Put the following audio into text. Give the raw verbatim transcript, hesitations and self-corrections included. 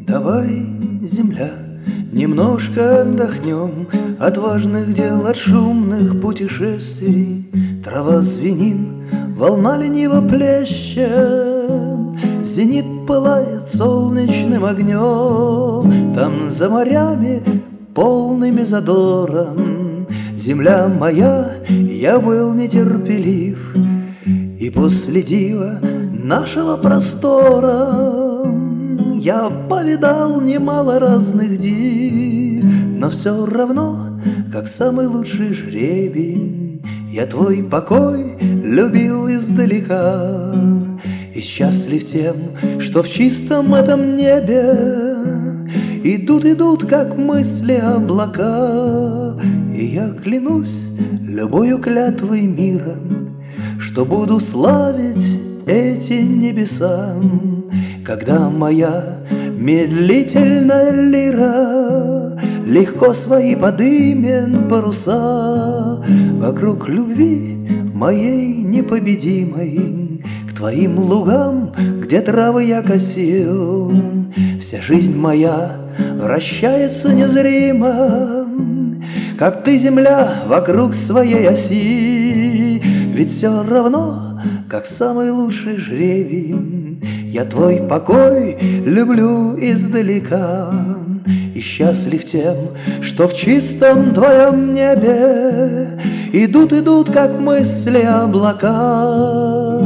Давай, земля, немножко отдохнем от важных дел, от шумных путешествий. Трава звенит, волна лениво плещет, зенит пылает солнечным огнем. Там за морями, полными задором, земля моя, я был нетерпелив, и после дива нашего простора я повидал немало разных див, но все равно, как самый лучший жребий, я твой покой любил издалека. И счастлив тем, что в чистом этом небе идут, идут, как мысли, облака. И я клянусь любою клятвой мира, что буду славить эти небеса, когда моя медлительная лира легко свои подымет паруса вокруг любви моей непобедимой, к твоим лугам, где травы я косил. Вся жизнь моя вращается незримо, как ты, земля, вокруг своей оси. Ведь все равно, как самый лучший жребий, я твой покой люблю издалека. И счастлив тем, что в чистом твоем небе идут, идут, как мысли, облака.